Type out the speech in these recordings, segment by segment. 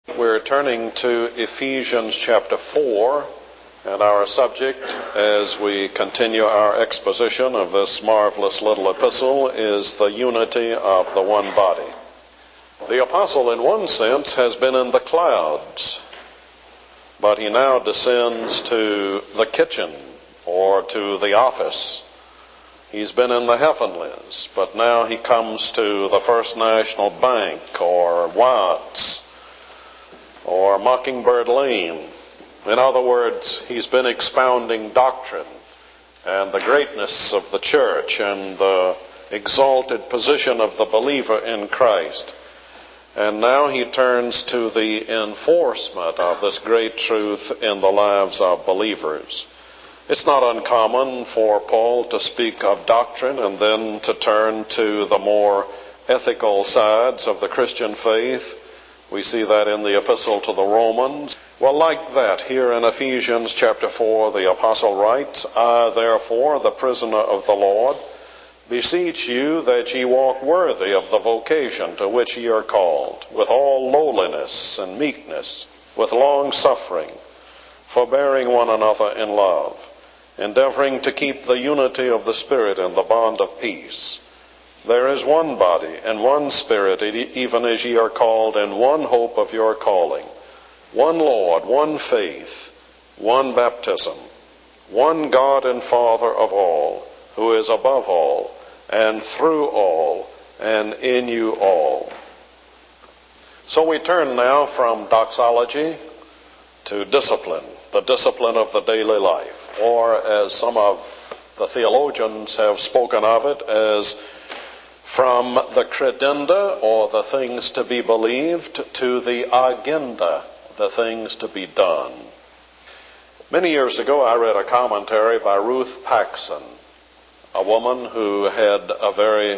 We're turning to Ephesians chapter 4, and our subject as we continue our exposition of this marvelous little epistle is the unity of the one body. The apostle, in one sense, has been in the clouds, but he now descends to the kitchen or to the office. He's been in the heavenlies, but now he comes to the First National Bank or Watts or Mockingbird Lane. In other words, he's been expounding doctrine and the greatness of the church and the exalted position of the believer in Christ. And now he turns to the enforcement of this great truth in the lives of believers. It's not uncommon for Paul to speak of doctrine and then to turn to the more ethical sides of the Christian faith. We see that in the epistle to the Romans. Well, like that, here in Ephesians chapter 4, the apostle writes, I, therefore, the prisoner of the Lord, beseech you that ye walk worthy of the vocation to which ye are called, with all lowliness and meekness, with long suffering, forbearing one another in love, endeavoring to keep the unity of the Spirit in the bond of peace. There is one body and one Spirit, even as ye are called, in one hope of your calling, one Lord, one faith, one baptism, one God and Father of all, who is above all, and through all, and in you all. So we turn now from doxology to discipline, the discipline of the daily life, or as some of the theologians have spoken of it, as from the credenda, or the things to be believed, to the agenda, the things to be done. Many years ago I read a commentary by Ruth Paxson, a woman who had a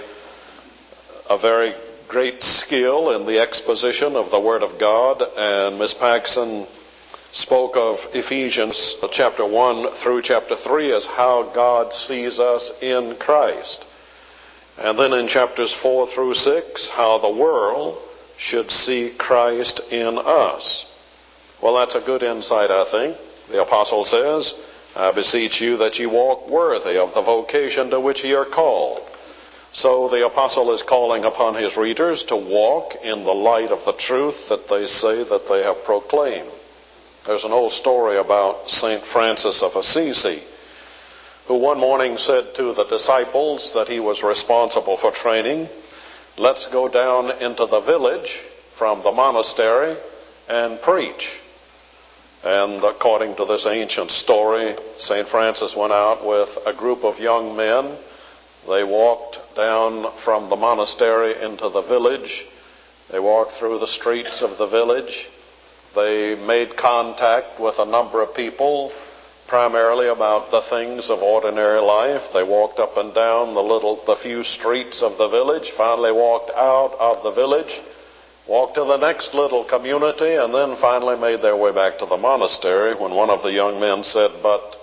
very great skill in the exposition of the Word of God, and Miss Paxson spoke of Ephesians chapter 1 through chapter 3 as how God sees us in Christ. And then in chapters 4 through 6, how the world should see Christ in us. Well, that's a good insight, I think. The apostle says, I beseech you that ye walk worthy of the vocation to which ye are called. So the apostle is calling upon his readers to walk in the light of the truth that they say that they have proclaimed. There's an old story about St. Francis of Assisi, who one morning said to the disciples that he was responsible for training, let's go down into the village from the monastery and preach. And according to this ancient story, St. Francis went out with a group of young men. They walked down from the monastery into the village. They walked through the streets of the village. They made contact with a number of people, primarily about the things of ordinary life. They walked up and down the few streets of the village, finally walked out of the village, walked to the next little community, and then finally made their way back to the monastery when one of the young men said,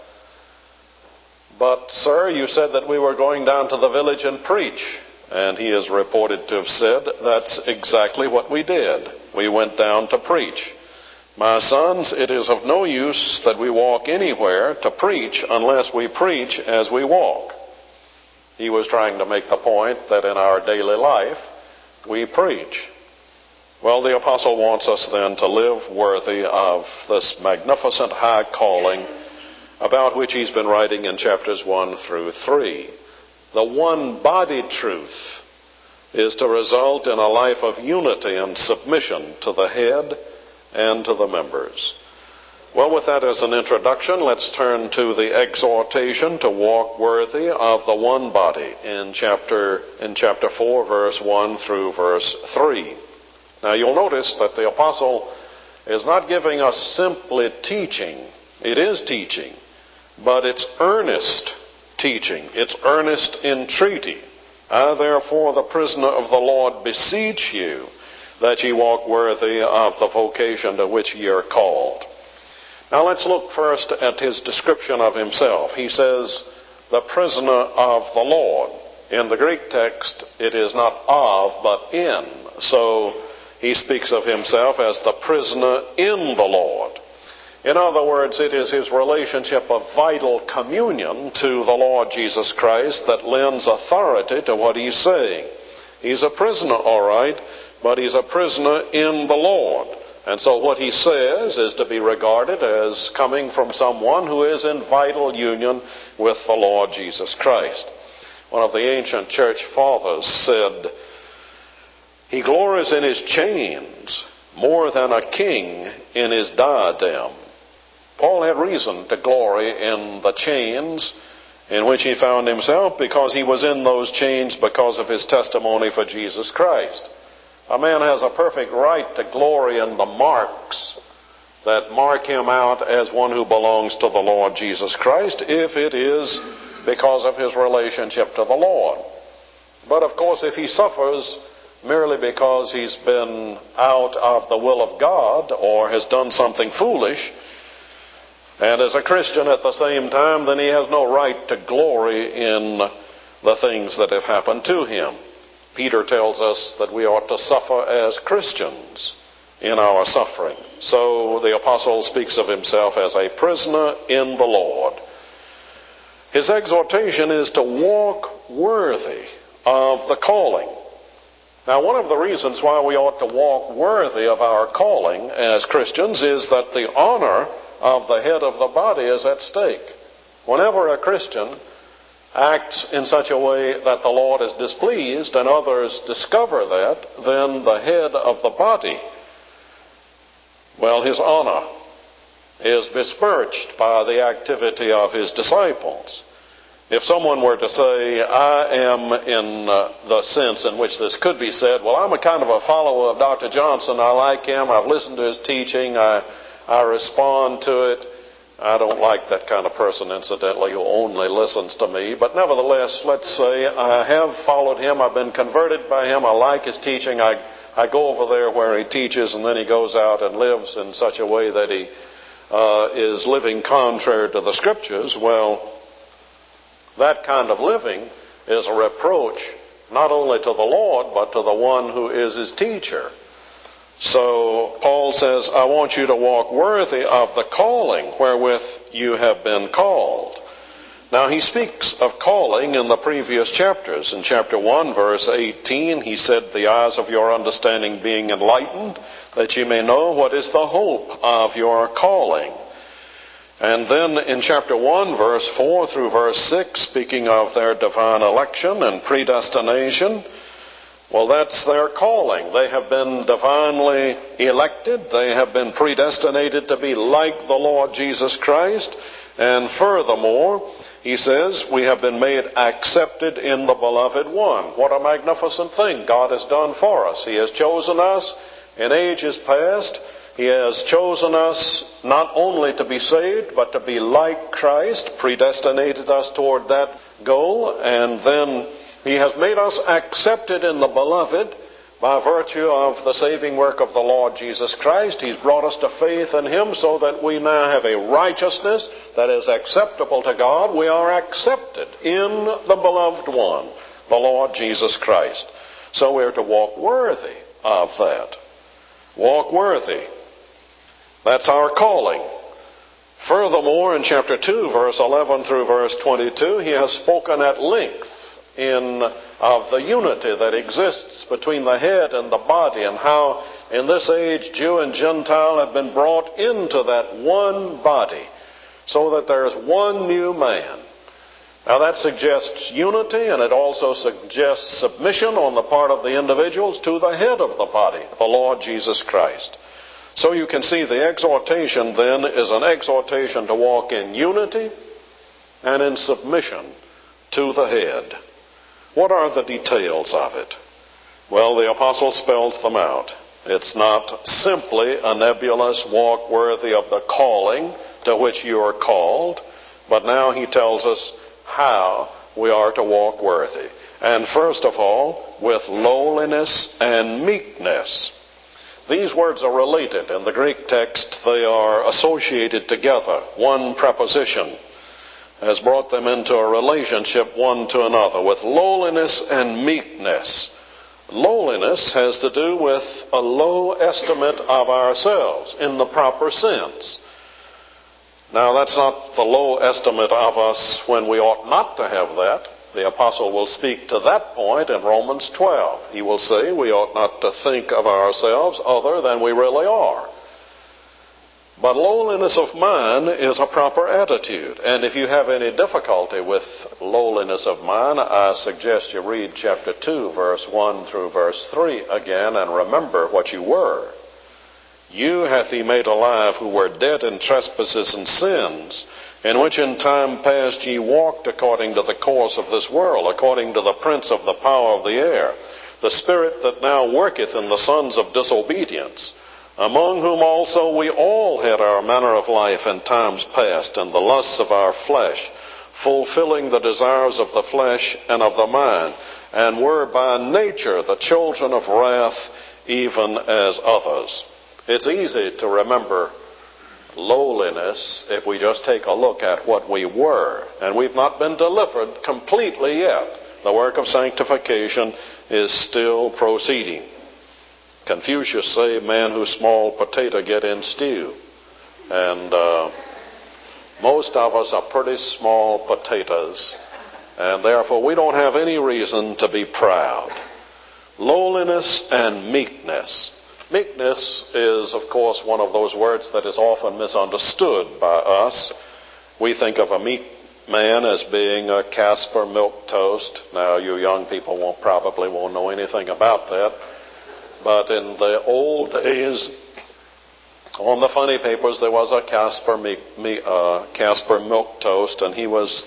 But sir, you said that we were going down to the village and preach. And he is reported to have said, that's exactly what we did. We went down to preach. My sons, it is of no use that we walk anywhere to preach unless we preach as we walk. He was trying to make the point that in our daily life, we preach. Well, the apostle wants us then to live worthy of this magnificent high calling about which he's been writing in chapters 1 through 3. The one body truth is to result in a life of unity and submission to the head and to the members. Well, with that as an introduction, let's turn to the exhortation to walk worthy of the one body in chapter 4, verse 1 through verse 3. Now, you'll notice that the apostle is not giving us simply teaching. It is teaching, but it's earnest teaching. It's earnest entreaty. I, therefore, the prisoner of the Lord, beseech you that ye walk worthy of the vocation to which ye are called. Now let's look first at his description of himself. He says, the prisoner of the Lord. In the Greek text, it is not of, but in. So he speaks of himself as the prisoner in the Lord. In other words, it is his relationship of vital communion to the Lord Jesus Christ that lends authority to what he's saying. He's a prisoner, all right, but he's a prisoner in the Lord. And so what he says is to be regarded as coming from someone who is in vital union with the Lord Jesus Christ. One of the ancient church fathers said, "He glories in his chains more than a king in his diadem." Paul had reason to glory in the chains in which he found himself, because he was in those chains because of his testimony for Jesus Christ. A man has a perfect right to glory in the marks that mark him out as one who belongs to the Lord Jesus Christ, if it is because of his relationship to the Lord. But of course, if he suffers merely because he's been out of the will of God or has done something foolish, and as a Christian at the same time, then he has no right to glory in the things that have happened to him. Peter tells us that we ought to suffer as Christians in our suffering. So the apostle speaks of himself as a prisoner in the Lord. His exhortation is to walk worthy of the calling. Now, one of the reasons why we ought to walk worthy of our calling as Christians is that the honor of the head of the body is at stake. Whenever a Christian acts in such a way that the Lord is displeased and others discover that, then the head of the body, well, his honor is besmirched by the activity of his disciples. If someone were to say, I am, in the sense in which this could be said, well, I'm a kind of a follower of Dr. Johnson. I like him. I've listened to his teaching. I respond to it. I don't like that kind of person, incidentally, who only listens to me. But nevertheless, let's say I have followed him. I've been converted by him. I like his teaching. I go over there where he teaches, and then he goes out and lives in such a way that he is living contrary to the Scriptures. Well, that kind of living is a reproach not only to the Lord, but to the one who is his teacher. So Paul says, I want you to walk worthy of the calling wherewith you have been called. Now, he speaks of calling in the previous chapters. In chapter 1, verse 18, he said, the eyes of your understanding being enlightened, that you may know what is the hope of your calling. And then in chapter 1, verse 4 through verse 6, speaking of their divine election and predestination, well, that's their calling. They have been divinely elected. They have been predestinated to be like the Lord Jesus Christ. And furthermore, he says, we have been made accepted in the beloved one. What a magnificent thing God has done for us. He has chosen us in ages past. He has chosen us not only to be saved, but to be like Christ, predestinated us toward that goal, and then he has made us accepted in the beloved by virtue of the saving work of the Lord Jesus Christ. He's brought us to faith in him so that we now have a righteousness that is acceptable to God. We are accepted in the beloved one, the Lord Jesus Christ. So we're to walk worthy of that. Walk worthy. That's our calling. Furthermore, in chapter 2, verse 11 through verse 22, he has spoken at length of the unity that exists between the head and the body, and how in this age Jew and Gentile have been brought into that one body so that there is one new man. Now that suggests unity, and it also suggests submission on the part of the individuals to the head of the body, the Lord Jesus Christ. So you can see the exhortation then is an exhortation to walk in unity and in submission to the head. What are the details of it? Well, the apostle spells them out. It's not simply a nebulous walk worthy of the calling to which you are called, but now he tells us how we are to walk worthy. And first of all, with lowliness and meekness. These words are related. In the Greek text, they are associated together. One preposition has brought them into a relationship one to another. With lowliness and meekness. Lowliness has to do with a low estimate of ourselves in the proper sense. Now, that's not the low estimate of us when we ought not to have that. The apostle will speak to that point in Romans 12. He will say we ought not to think of ourselves other than we really are. But lowliness of mind is a proper attitude. And if you have any difficulty with lowliness of mind, I suggest you read chapter 2, verse 1 through verse 3 again, and remember what you were. You hath he made alive who were dead in trespasses and sins, in which in time past ye walked according to the course of this world, according to the prince of the power of the air, the spirit that now worketh in the sons of disobedience, among whom also we all had our manner of life in times past, in the lusts of our flesh, fulfilling the desires of the flesh and of the mind, and were by nature the children of wrath, even as others. It's easy to remember lowliness if we just take a look at what we were. And we've not been delivered completely yet. The work of sanctification is still proceeding. Confucius say, man who small potato get in stew. And most of us are pretty small potatoes. And therefore we don't have any reason to be proud. Lowliness and meekness. Meekness is, of course, one of those words that is often misunderstood by us. We think of a meek man as being a Casper milk toast. Now, you young people probably won't know anything about that. But in the old days, on the funny papers, there was a Casper milk toast, and he was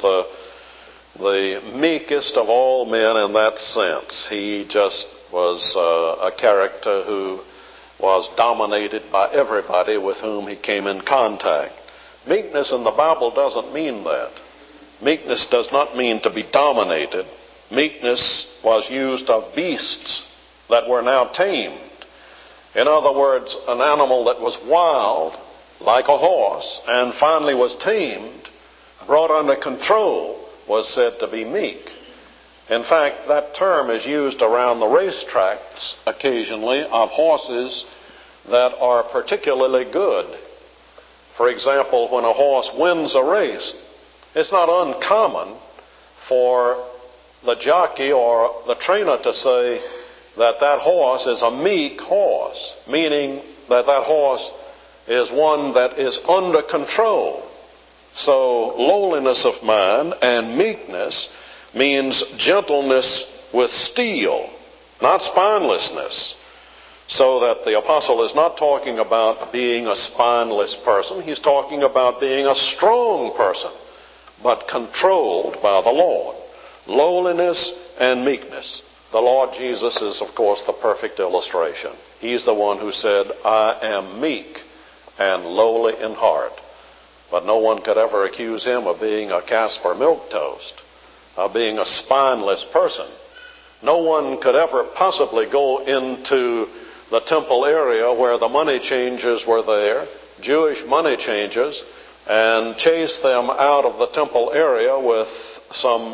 the meekest of all men in that sense. He just was a character who was dominated by everybody with whom he came in contact. Meekness in the Bible doesn't mean that. Meekness does not mean to be dominated. Meekness was used of beasts that were now tamed. In other words, an animal that was wild, like a horse, and finally was tamed, brought under control, was said to be meek. In fact, that term is used around the racetracks occasionally of horses that are particularly good. For example, when a horse wins a race, it's not uncommon for the jockey or the trainer to say that that horse is a meek horse, meaning that that horse is one that is under control. So lowliness of mind and meekness means gentleness with steel, not spinelessness. So that the apostle is not talking about being a spineless person. He's talking about being a strong person, but controlled by the Lord. Lowliness and meekness. The Lord Jesus is, of course, the perfect illustration. He's the one who said, I am meek and lowly in heart. But no one could ever accuse him of being a Casper milk toast, of being a spineless person. No one could ever possibly go into the temple area where the money changers were there, Jewish money changers, and chase them out of the temple area with some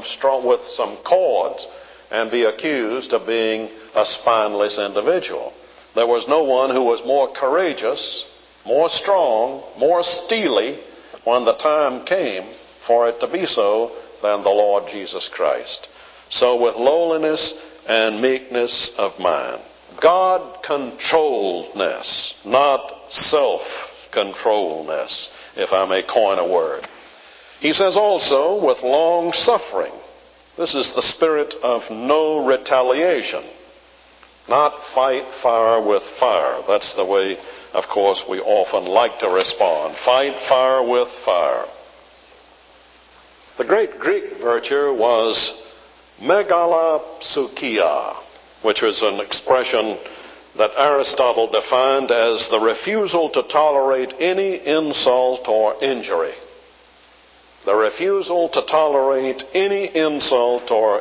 cords and be accused of being a spineless individual. There was no one who was more courageous, more strong, more steely when the time came for it to be so than the Lord Jesus Christ. So with lowliness and meekness of mind. God controlledness, not self-controlledness, if I may coin a word. He says also with long suffering. This is the spirit of no retaliation. Not fight fire with fire. That's the way, of course, we often like to respond. Fight fire with fire. The great Greek virtue was megalopsukia, which was an expression that Aristotle defined as the refusal to tolerate any insult or injury. The refusal to tolerate any insult or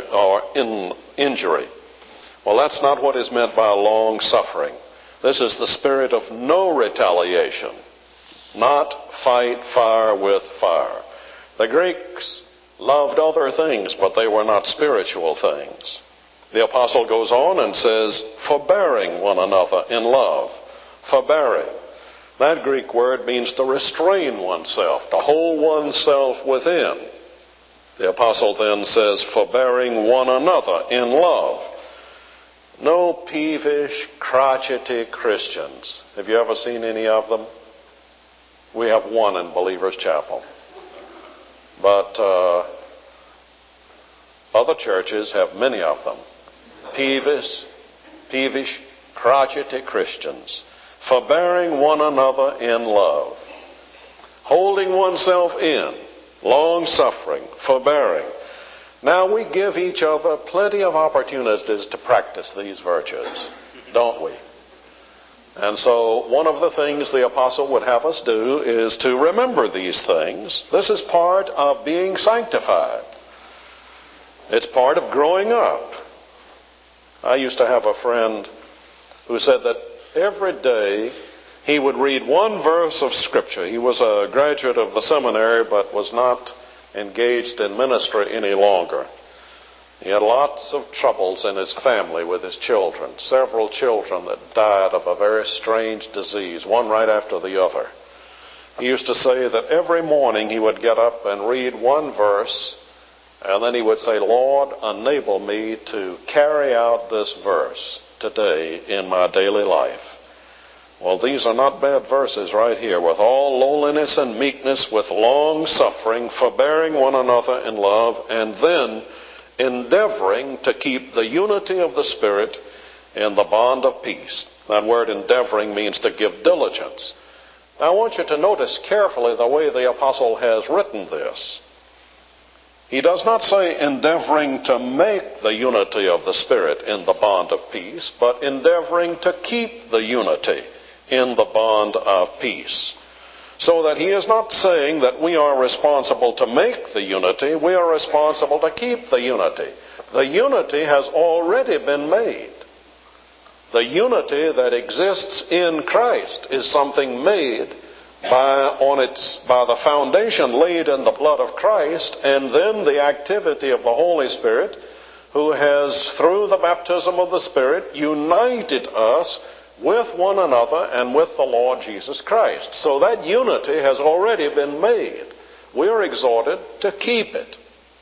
injury. Well, that's not what is meant by long suffering. This is the spirit of no retaliation, not fight fire with fire. The Greeks loved other things, but they were not spiritual things. The apostle goes on and says, forbearing one another in love. Forbearing. That Greek word means to restrain oneself, to hold oneself within. The apostle then says, forbearing one another in love. No peevish, crotchety Christians. Have you ever seen any of them? We have one in Believers Chapel. But other churches have many of them. Peevish, crotchety Christians. Forbearing one another in love. Holding oneself in. Long-suffering. Forbearing. Now we give each other plenty of opportunities to practice these virtues, don't we? And so one of the things the apostle would have us do is to remember these things. This is part of being sanctified. It's part of growing up. I used to have a friend who said that every day he would read one verse of Scripture. He was a graduate of the seminary but was not engaged in ministry any longer. He had lots of troubles in his family with his children. Several children that died of a very strange disease, one right after the other. He used to say that every morning he would get up and read one verse, and then he would say, Lord, enable me to carry out this verse today in my daily life. Well, these are not bad verses right here. With all lowliness and meekness, with long suffering, forbearing one another in love, and then endeavoring to keep the unity of the Spirit in the bond of peace. That word endeavoring means to give diligence. Now I want you to notice carefully the way the apostle has written this. He does not say endeavoring to make the unity of the Spirit in the bond of peace, but endeavoring to keep the unity in the bond of peace. So that he is not saying that we are responsible to make the unity, we are responsible to keep the unity. The unity has already been made. The unity that exists in Christ is something made by the foundation laid in the blood of Christ, and then the activity of the Holy Spirit, who has, through the baptism of the Spirit, united us with one another and with the Lord Jesus Christ. So that unity has already been made. We are exhorted to keep it.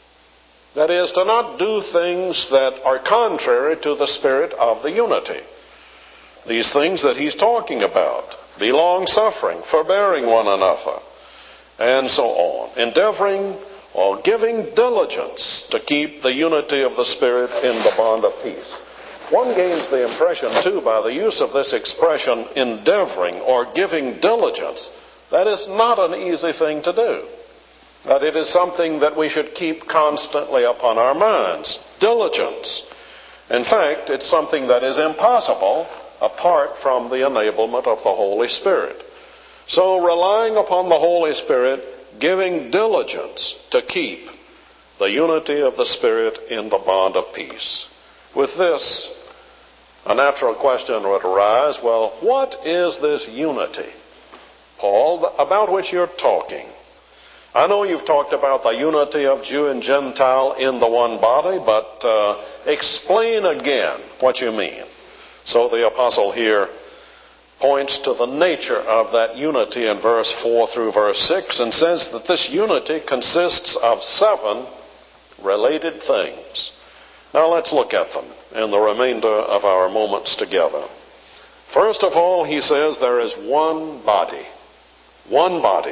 That is, to not do things that are contrary to the spirit of the unity. These things that he's talking about. Be long-suffering, forbearing one another, and so on. Endeavoring or giving diligence to keep the unity of the Spirit in the bond of peace. One gains the impression, too, by the use of this expression, endeavoring or giving diligence, that is not an easy thing to do. That it is something that we should keep constantly upon our minds. Diligence. In fact, it's something that is impossible apart from the enablement of the Holy Spirit. So, relying upon the Holy Spirit, giving diligence to keep the unity of the Spirit in the bond of peace. With this, a natural question would arise, well, what is this unity, Paul, about which you're talking? I know you've talked about the unity of Jew and Gentile in the one body, but explain again what you mean. So the apostle here points to the nature of that unity in verse 4 through verse 6 and says that this unity consists of 7 related things. Now let's look at them in the remainder of our moments together. First of all, he says there is one body. One body.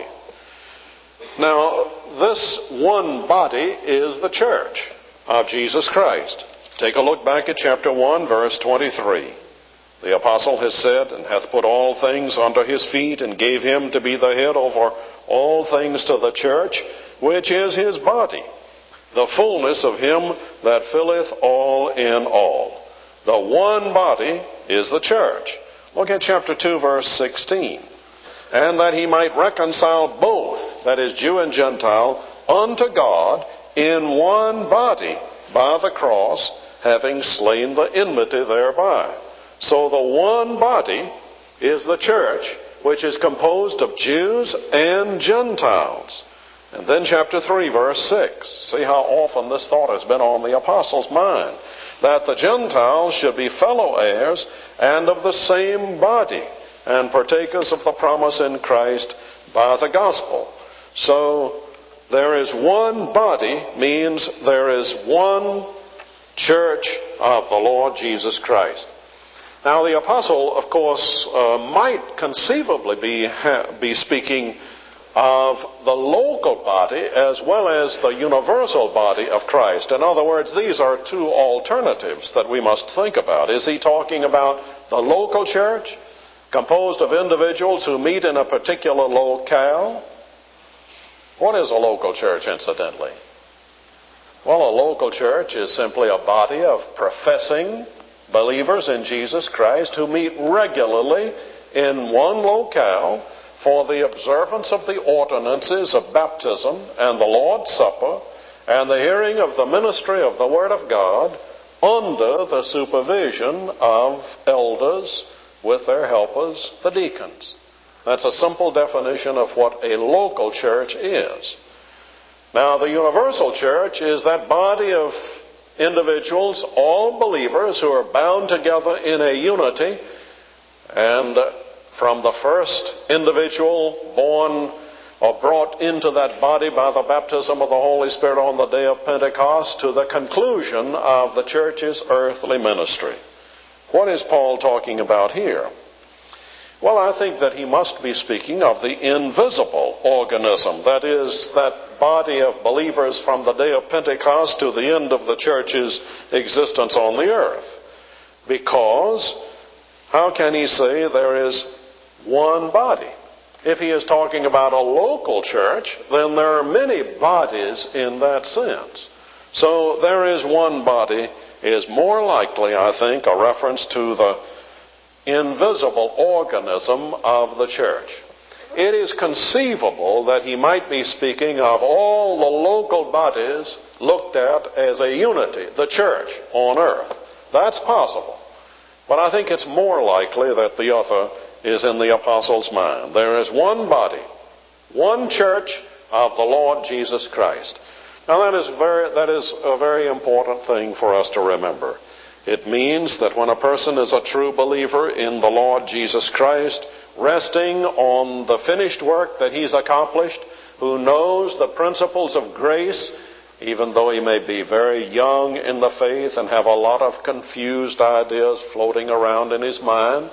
Now, this one body is the church of Jesus Christ. Take a look back at chapter 1, verse 23. The apostle has said, and hath put all things under his feet, and gave him to be the head over all things to the church, which is his body, the fullness of him that filleth all in all. The one body is the church. Look at chapter 2, verse 16. And that he might reconcile both, that is, Jew and Gentile, unto God in one body by the cross, having slain the enmity thereby. So the one body is the church, which is composed of Jews and Gentiles. And then chapter 3, verse 6. See how often this thought has been on the apostle's mind. that the Gentiles should be fellow heirs and of the same body, and partakers of the promise in Christ by the gospel. So there is one body means there is one church of the Lord Jesus Christ. Now the apostle, of course, might conceivably be speaking of the local body as well as the universal body of Christ. In other words, these are two alternatives that we must think about. Is he talking about the local church, composed of individuals who meet in a particular locale? What is a local church, incidentally? Well, a local church is simply a body of professing believers in Jesus Christ who meet regularly in one locale for the observance of the ordinances of baptism and the Lord's Supper and the hearing of the ministry of the Word of God under the supervision of elders with their helpers, the deacons. That's a simple definition of what a local church is. Now, the universal church is that body of individuals, all believers who are bound together in a unity, and from the first individual born or brought into that body by the baptism of the Holy Spirit on the day of Pentecost to the conclusion of the church's earthly ministry. What is Paul talking about here? Well, I think that he must be speaking of the invisible organism, that is, that body of believers from the day of Pentecost to the end of the church's existence on the earth. Because how can he say there is one body? If he is talking about a local church, then there are many bodies in that sense. So there is one body is more likely, I think, a reference to the invisible organism of the church. It is conceivable that he might be speaking of all the local bodies looked at as a unity, the church on earth. That's possible. But I think it's more likely that the other is in the apostle's mind. There is one body, one church of the Lord Jesus Christ. Now that is a very important thing for us to remember. It means that when a person is a true believer in the Lord Jesus Christ, resting on the finished work that he's accomplished, who knows the principles of grace, even though he may be very young in the faith and have a lot of confused ideas floating around in his mind,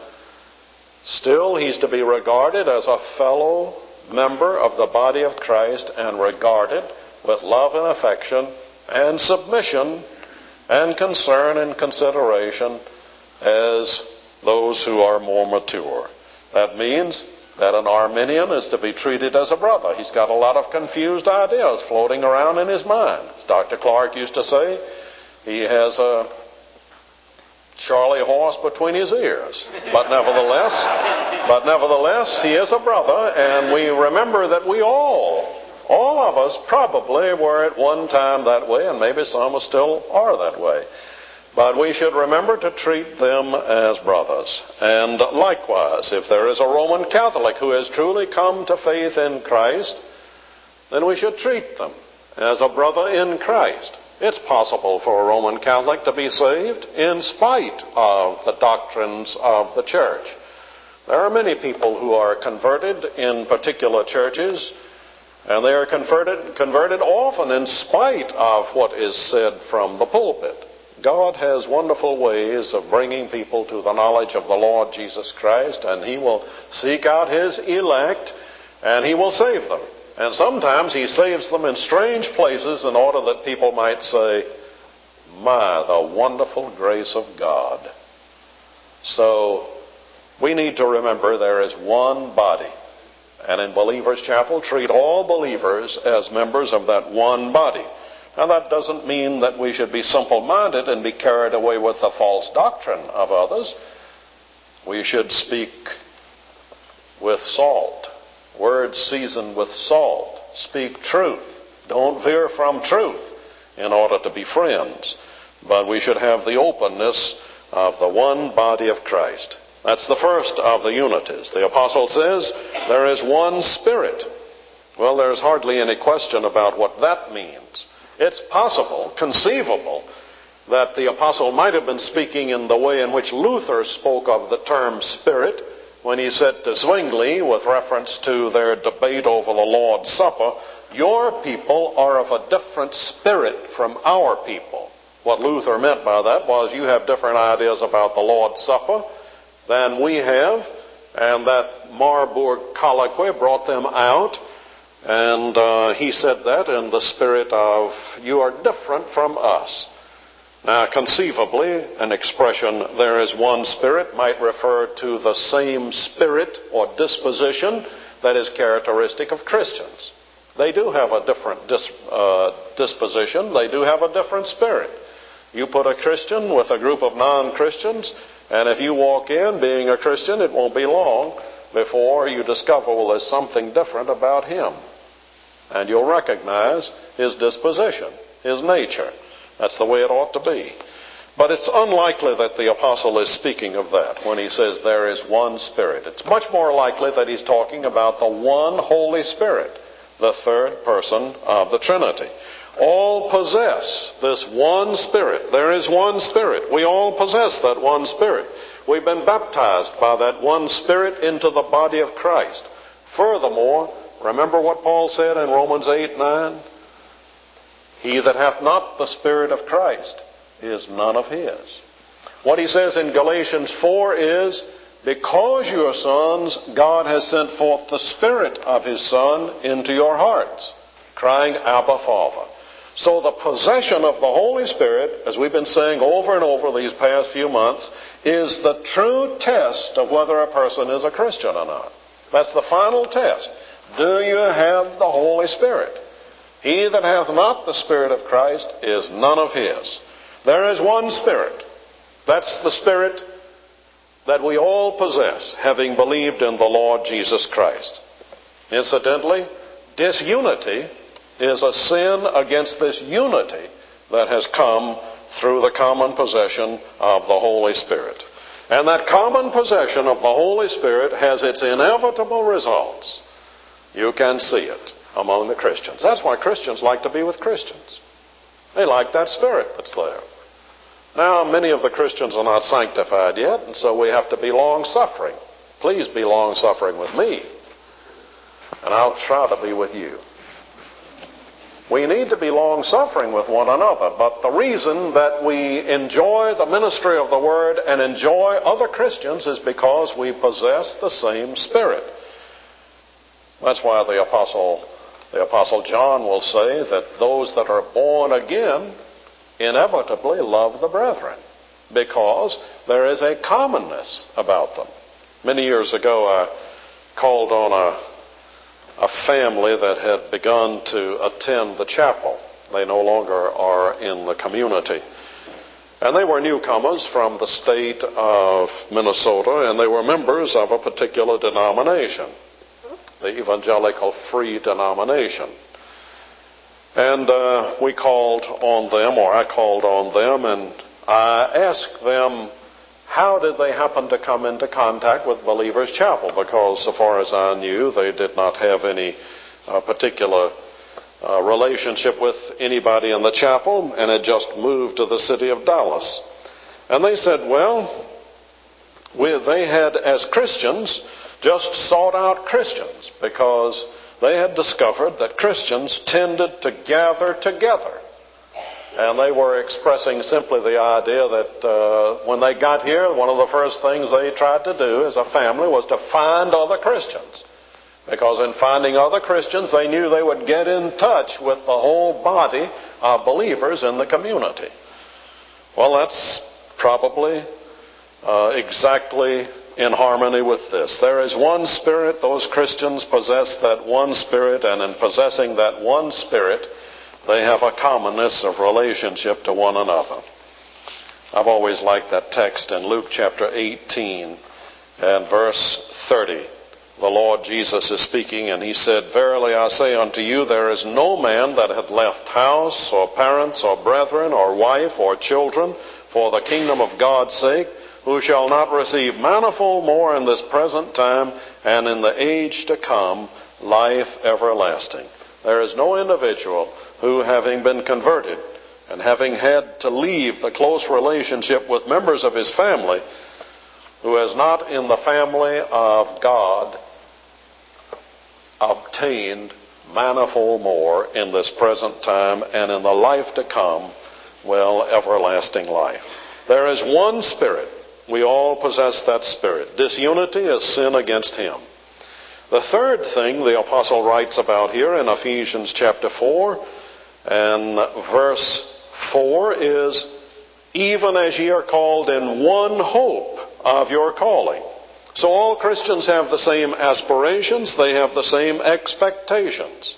still he's to be regarded as a fellow member of the body of Christ and regarded with love and affection and submission and concern and consideration as those who are more mature. That means that an Arminian is to be treated as a brother. He's got a lot of confused ideas floating around in his mind. As Dr. Clark used to say, he has a Charlie horse between his ears. But nevertheless, he is a brother, and we remember that we all of us probably were at one time that way, and maybe some still are that way. But we should remember to treat them as brothers. And likewise, if there is a Roman Catholic who has truly come to faith in Christ, then we should treat them as a brother in Christ. It's possible for a Roman Catholic to be saved in spite of the doctrines of the church. There are many people who are converted in particular churches, and they are converted often in spite of what is said from the pulpit. God has wonderful ways of bringing people to the knowledge of the Lord Jesus Christ, and He will seek out His elect, and He will save them. And sometimes He saves them in strange places in order that people might say, "My, the wonderful grace of God." So we need to remember there is one body. And in Believers' Chapel, treat all believers as members of that one body. Now that doesn't mean that we should be simple-minded and be carried away with the false doctrine of others. We should speak with salt. Words seasoned with salt. Speak truth. Don't veer from truth in order to be friends. But we should have the openness of the one body of Christ. That's the first of the unities. The apostle says there is one Spirit. Well, there's hardly any question about what that means. It's possible, conceivable, that the apostle might have been speaking in the way in which Luther spoke of the term Spirit when he said to Zwingli, with reference to their debate over the Lord's Supper, "Your people are of a different spirit from our people." What Luther meant by that was, you have different ideas about the Lord's Supper than we have, and that Marburg colloquy brought them out, and he said that in the spirit of, you are different from us. Now, conceivably, an expression, "there is one Spirit," might refer to the same spirit or disposition that is characteristic of Christians. They do have a different disposition. They do have a different spirit. You put a Christian with a group of non-Christians, and if you walk in being a Christian, it won't be long before you discover, well, there's something different about him. And you'll recognize his disposition, his nature. That's the way it ought to be. But it's unlikely that the apostle is speaking of that when he says there is one Spirit. It's much more likely that he's talking about the one Holy Spirit, the third person of the Trinity. All possess this one Spirit. There is one Spirit. We all possess that one Spirit. We've been baptized by that one Spirit into the body of Christ. Furthermore, remember what Paul said in Romans 8:9? "He that hath not the Spirit of Christ is none of his." What he says in Galatians 4 is, "Because you are sons, God has sent forth the Spirit of His Son into your hearts, crying, Abba, Father." So the possession of the Holy Spirit, as we've been saying over and over these past few months, is the true test of whether a person is a Christian or not. That's the final test. Do you have the Holy Spirit? "He that hath not the Spirit of Christ is none of his." There is one Spirit. That's the Spirit that we all possess, having believed in the Lord Jesus Christ. Incidentally, disunity is a sin against this unity that has come through the common possession of the Holy Spirit. And that common possession of the Holy Spirit has its inevitable results. You can see it among the Christians. That's why Christians like to be with Christians. They like that Spirit that's there. Now, many of the Christians are not sanctified yet, and so we have to be long-suffering. Please be long-suffering with me, and I'll try to be with you. We need to be long-suffering with one another, but the reason that we enjoy the ministry of the Word and enjoy other Christians is because we possess the same Spirit. That's why the Apostle John will say that those that are born again inevitably love the brethren, because there is a commonness about them. Many years ago, I called on a family that had begun to attend the chapel. They no longer are in the community. And they were newcomers from the state of Minnesota, and they were members of a particular denomination, the Evangelical Free Denomination. And we called on them, or I called on them, and I asked them, how did they happen to come into contact with Believers Chapel? Because so far as I knew, they did not have any particular relationship with anybody in the chapel, and had just moved to the city of Dallas. And they said, well, they had, as Christians, just sought out Christians, because they had discovered that Christians tended to gather together. And they were expressing simply the idea that when they got here, one of the first things they tried to do as a family was to find other Christians. Because in finding other Christians, they knew they would get in touch with the whole body of believers in the community. Well, that's probably exactly in harmony with this. There is one Spirit. Those Christians possess that one Spirit, and in possessing that one Spirit, they have a commonness of relationship to one another. I've always liked that text in Luke chapter 18 and verse 30. The Lord Jesus is speaking, and He said, "Verily I say unto you, there is no man that hath left house, or parents, or brethren, or wife, or children, for the kingdom of God's sake, who shall not receive manifold more in this present time, and in the age to come, life everlasting." There is no individual who, having been converted and having had to leave the close relationship with members of his family, who has not in the family of God obtained manifold more in this present time and in the life to come, well, everlasting life. There is one Spirit. We all possess that Spirit. Disunity is sin against Him. The third thing the apostle writes about here in Ephesians chapter 4 and verse 4 is, even as ye are called in one hope of your calling. So all Christians have the same aspirations, they have the same expectations.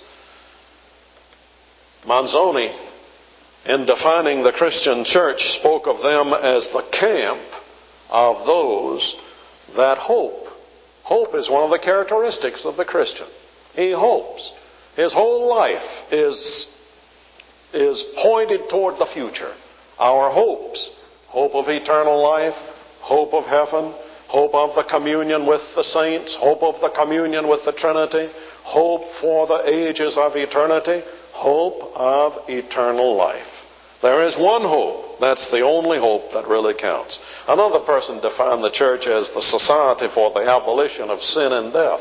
Manzoni, in defining the Christian church, spoke of them as the camp of those that hope. Hope is one of the characteristics of the Christian. He hopes. His whole life is pointed toward the future. Our hopes. Hope of eternal life, hope of heaven, hope of the communion with the saints, hope of the communion with the Trinity, hope for the ages of eternity, hope of eternal life. There is one hope. That's the only hope that really counts. Another person defined the church as the Society for the Abolition of Sin and Death.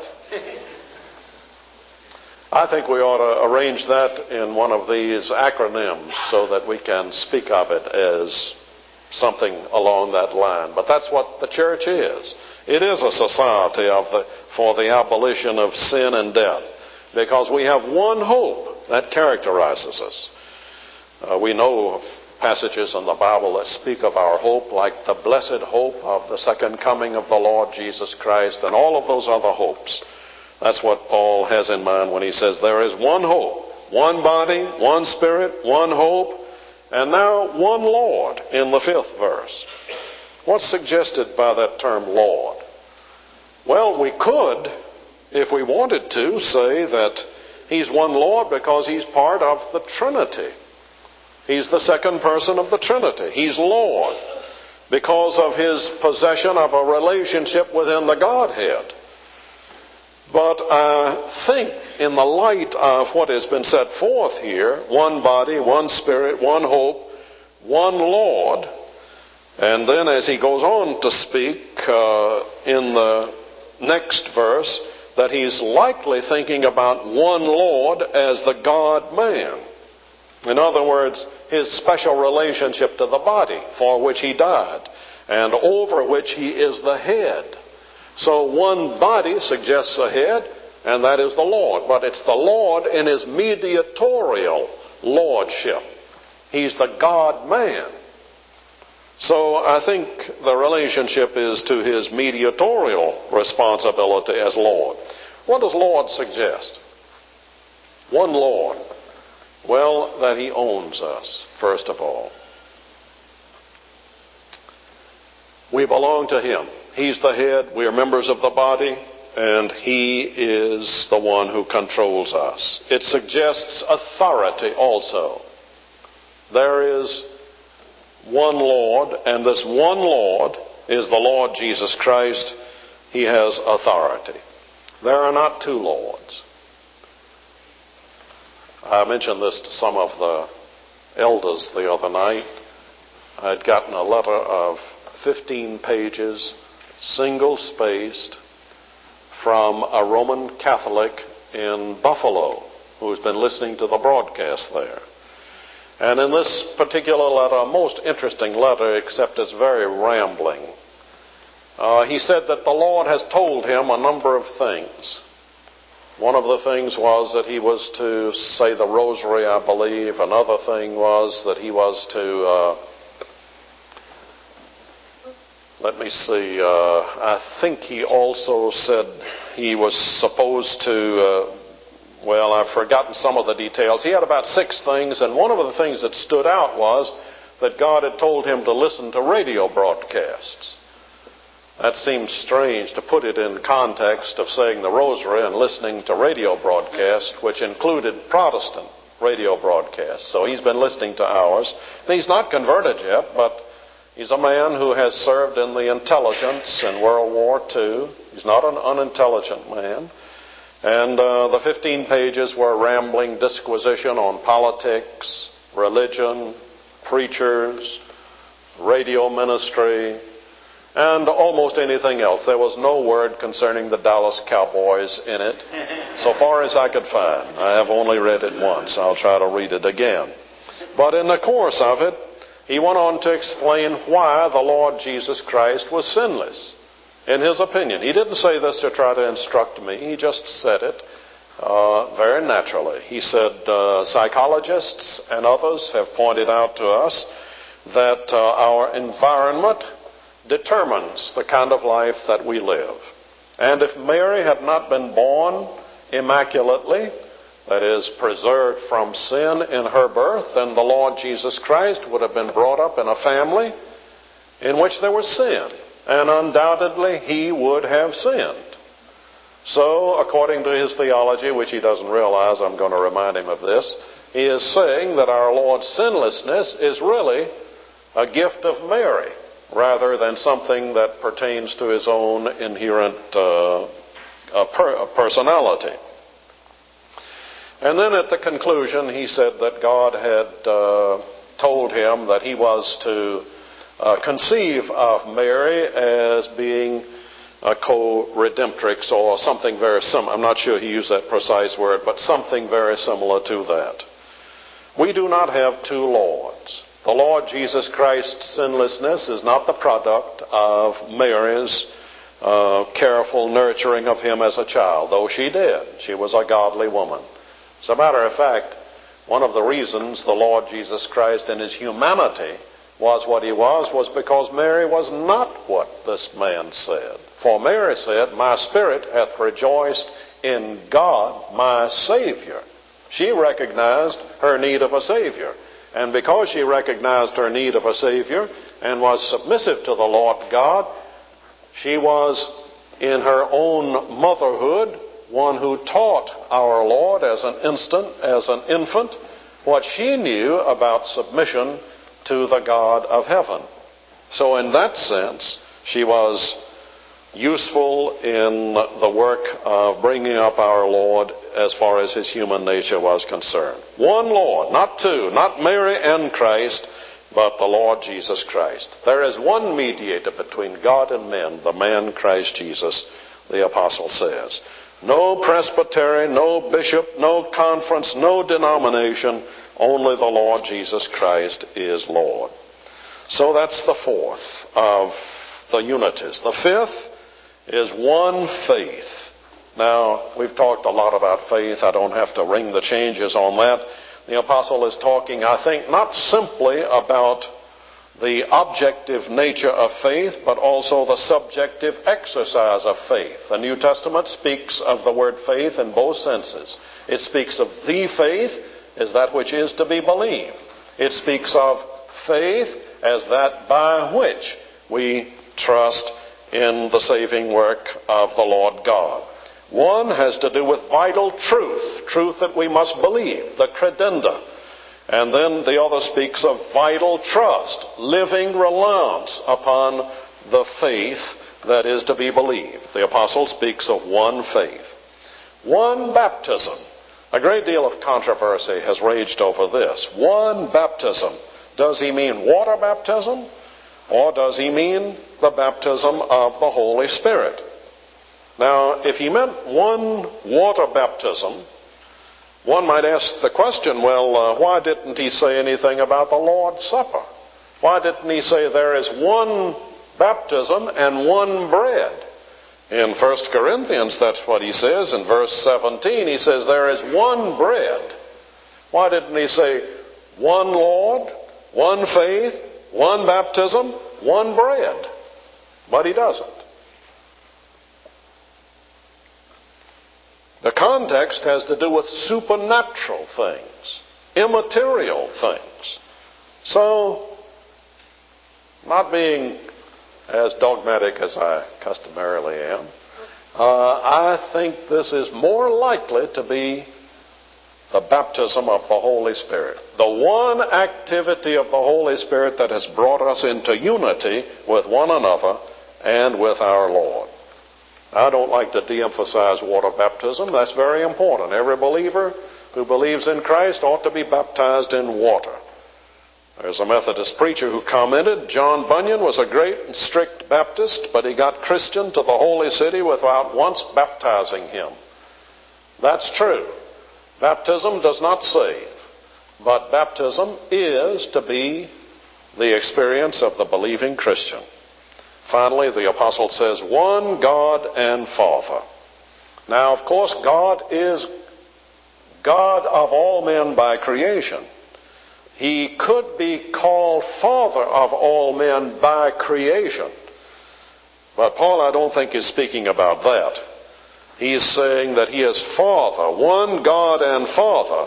I think we ought to arrange that in one of these acronyms so that we can speak of it as something along that line. But that's what the church is. It is a society for the abolition of sin and death, because we have one hope that characterizes us. We know of passages in the Bible that speak of our hope, like the blessed hope of the second coming of the Lord Jesus Christ, and all of those other hopes. That's what Paul has in mind when he says there is one hope, one body, one Spirit, one hope, and now one Lord in the 5th verse. What's suggested by that term Lord? Well, we could, if we wanted to, say that He's one Lord because He's part of the Trinity. He's the second person of the Trinity. He's Lord because of His possession of a relationship within the Godhead. But I think in the light of what has been set forth here, one body, one Spirit, one hope, one Lord, and then as he goes on to speak in the next verse, that he's likely thinking about one Lord as the God-man. In other words, His special relationship to the body for which He died and over which He is the head. So one body suggests a head, and that is the Lord. But it's the Lord in His mediatorial lordship. He's the God-man. So I think the relationship is to His mediatorial responsibility as Lord. What does Lord suggest? One Lord. Well, that He owns us, first of all. We belong to Him. He's the head, we are members of the body, and He is the one who controls us. It suggests authority also. There is one Lord, and this one Lord is the Lord Jesus Christ. He has authority. There are not two Lords. I mentioned this to some of the elders the other night. I had gotten a letter of 15 pages, single-spaced, from a Roman Catholic in Buffalo who's been listening to the broadcast there. And in this particular letter, a most interesting letter, except it's very rambling, he said that the Lord has told him a number of things. One of the things was that he was to say the rosary, I believe. Another thing was that he was to, I think he also said he was supposed to, I've forgotten some of the details. He had about 6 things, and one of the things that stood out was that God had told him to listen to radio broadcasts. That seems strange to put it in context of saying the rosary and listening to radio broadcasts, which included Protestant radio broadcasts. So he's been listening to ours. And he's not converted yet, but he's a man who has served in the intelligence in World War II. He's not an unintelligent man. And the 15 pages were a rambling disquisition on politics, religion, preachers, radio ministry, and almost anything else. There was no word concerning the Dallas Cowboys in it, so far as I could find. I have only read it once. I'll try to read it again. But in the course of it, he went on to explain why the Lord Jesus Christ was sinless, in his opinion. He didn't say this to try to instruct me. He just said it very naturally. He said, psychologists and others have pointed out to us that our environment determines the kind of life that we live. And if Mary had not been born immaculately, that is, preserved from sin in her birth, then the Lord Jesus Christ would have been brought up in a family in which there was sin. And undoubtedly, he would have sinned. So, according to his theology, which he doesn't realize, I'm going to remind him of this, he is saying that our Lord's sinlessness is really a gift of Mary, rather than something that pertains to his own inherent personality. And then at the conclusion, he said that God had told him that he was to conceive of Mary as being a co-redemptrix or something very similar. I'm not sure he used that precise word, but something very similar to that. We do not have two Lords. The Lord Jesus Christ's sinlessness is not the product of Mary's careful nurturing of him as a child, though she did. She was a godly woman. As a matter of fact, one of the reasons the Lord Jesus Christ in his humanity was what he was because Mary was not what this man said. For Mary said, "My spirit hath rejoiced in God, my Savior." She recognized her need of a Savior. And because she recognized her need of a Savior and was submissive to the Lord God, she was, in her own motherhood, one who taught our Lord as an infant, what she knew about submission to the God of heaven. So in that sense, she was useful in the work of bringing up our Lord as far as his human nature was concerned. One Lord, not two, not Mary and Christ, but the Lord Jesus Christ. There is one mediator between God and men, the man Christ Jesus, the apostle says. No presbytery, no bishop, no conference, no denomination, only the Lord Jesus Christ is Lord. So that's the fourth of the unities. The fifth is one faith. Now, we've talked a lot about faith. I don't have to ring the changes on that. The apostle is talking, I think, not simply about the objective nature of faith, but also the subjective exercise of faith. The New Testament speaks of the word faith in both senses. It speaks of the faith as that which is to be believed. It speaks of faith as that by which we trust in the saving work of the Lord God. One has to do with vital truth that we must believe, the credenda. And then the other speaks of vital trust, living reliance upon the faith that is to be believed. The apostle speaks of one faith. One baptism. A great deal of controversy has raged over this. One baptism. Does he mean water baptism? Or does he mean the baptism of the Holy Spirit? Now, if he meant one water baptism, one might ask the question, why didn't he say anything about the Lord's Supper? Why didn't he say there is one baptism and one bread? In 1 Corinthians, that's what he says. In verse 17, he says there is one bread. Why didn't he say one Lord, one faith, one baptism, one bread? But he doesn't. The context has to do with supernatural things, immaterial things. So, not being as dogmatic as I customarily am, I think this is more likely to be the baptism of the Holy Spirit. The one activity of the Holy Spirit that has brought us into unity with one another and with our Lord. I don't like to de-emphasize water baptism. That's very important. Every believer who believes in Christ ought to be baptized in water. There's a Methodist preacher who commented, John Bunyan was a great and strict Baptist, but he got Christian to the holy city without once baptizing him. That's true. Baptism does not save, but baptism is to be the experience of the believing Christian. Finally, the apostle says, one God and Father. Now, of course, God is God of all men by creation. He could be called Father of all men by creation. But Paul, I don't think, is speaking about that. He's saying that he is Father, one God and Father,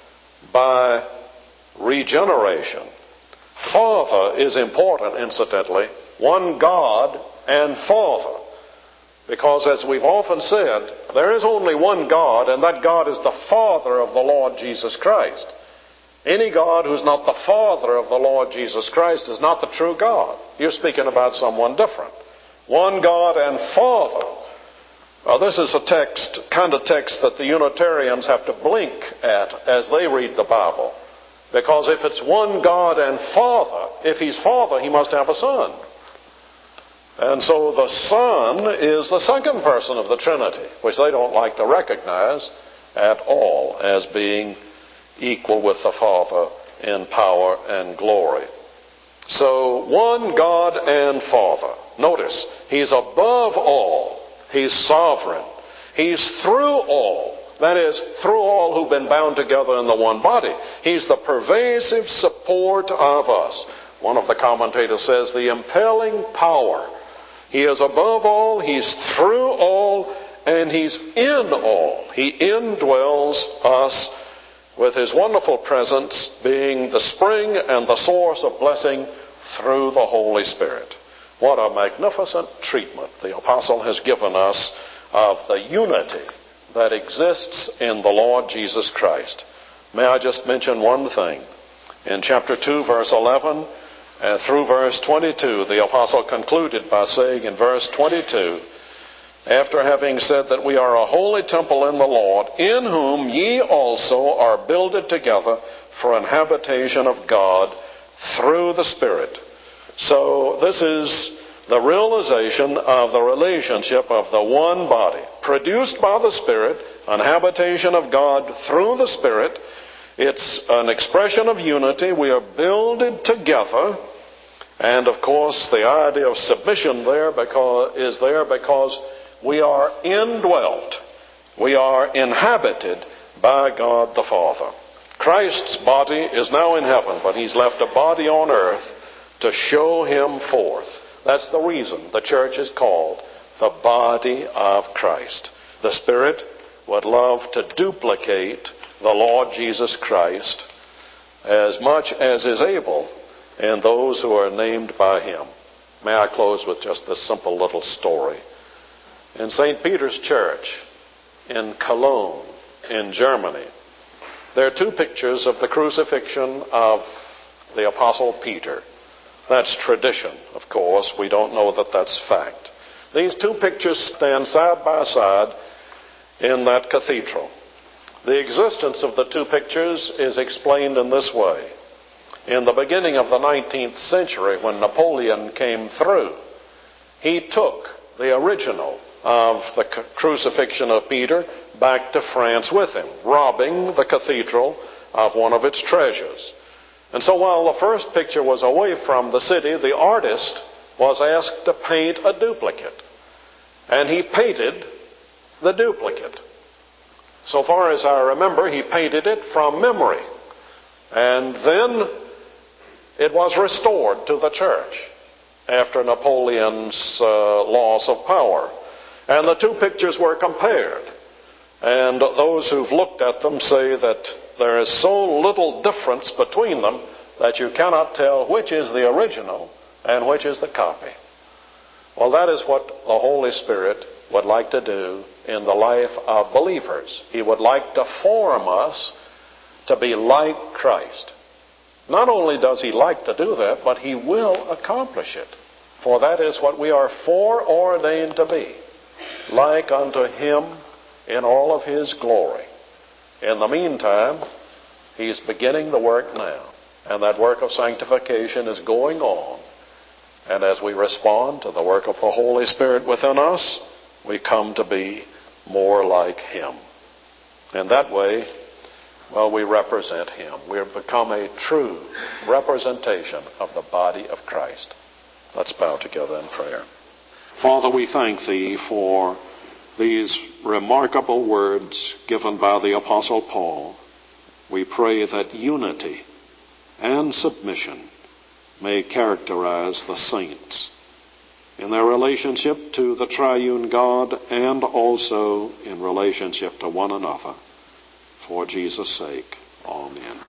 by regeneration. Father is important, incidentally. One God and Father. Because as we've often said, there is only one God, and that God is the Father of the Lord Jesus Christ. Any God who's not the Father of the Lord Jesus Christ is not the true God. You're speaking about someone different. One God and Father. This is a kind of text that the Unitarians have to blink at as they read the Bible. Because if it's one God and Father, if he's Father, he must have a Son. And so the Son is the second person of the Trinity, which they don't like to recognize at all as being equal with the Father in power and glory. So, one God and Father. Notice, he's above all. He's sovereign. He's through all. That is, through all who've been bound together in the one body. He's the pervasive support of us. One of the commentators says, the impelling power. He is above all, he's through all, and he's in all. He indwells us with his wonderful presence, being the spring and the source of blessing through the Holy Spirit. What a magnificent treatment the apostle has given us of the unity that exists in the Lord Jesus Christ. May I just mention one thing? In chapter 2, verse 11, through verse 22, the apostle concluded by saying in verse 22, after having said that we are a holy temple in the Lord, in whom ye also are builded together for an habitation of God through the Spirit. So this is the realization of the relationship of the one body, produced by the Spirit, an habitation of God through the Spirit. It's an expression of unity. We are builded together. And of course, the idea of submission is there because we are indwelt. We are inhabited by God the Father. Christ's body is now in heaven, but he's left a body on earth to show him forth. That's the reason the church is called the body of Christ. The Spirit would love to duplicate the Lord Jesus Christ as much as is able in those who are named by him. May I close with just this simple little story. In St. Peter's Church in Cologne, in Germany, there are two pictures of the crucifixion of the Apostle Peter. That's tradition, of course. We don't know that that's fact. These two pictures stand side by side in that cathedral. The existence of the two pictures is explained in this way. In the beginning of the 19th century, when Napoleon came through, he took the original of the crucifixion of Peter back to France with him, robbing the cathedral of one of its treasures. And so while the first picture was away from the city, the artist was asked to paint a duplicate. And he painted the duplicate. So far as I remember, he painted it from memory. And then it was restored to the church after Napoleon's loss of power. And the two pictures were compared. And those who've looked at them say that there is so little difference between them that you cannot tell which is the original and which is the copy. Well, that is what the Holy Spirit would like to do in the life of believers. He would like to form us to be like Christ. Not only does he like to do that, but he will accomplish it. For that is what we are foreordained to be, like unto him in all of his glory. In the meantime, he's beginning the work now. And that work of sanctification is going on. And as we respond to the work of the Holy Spirit within us, we come to be more like Him. In that way, well, we represent Him. We become a true representation of the body of Christ. Let's bow together in prayer. Father, we thank Thee for these remarkable words given by the Apostle Paul. We pray that unity and submission may characterize the saints in their relationship to the triune God and also in relationship to one another. For Jesus' sake, amen.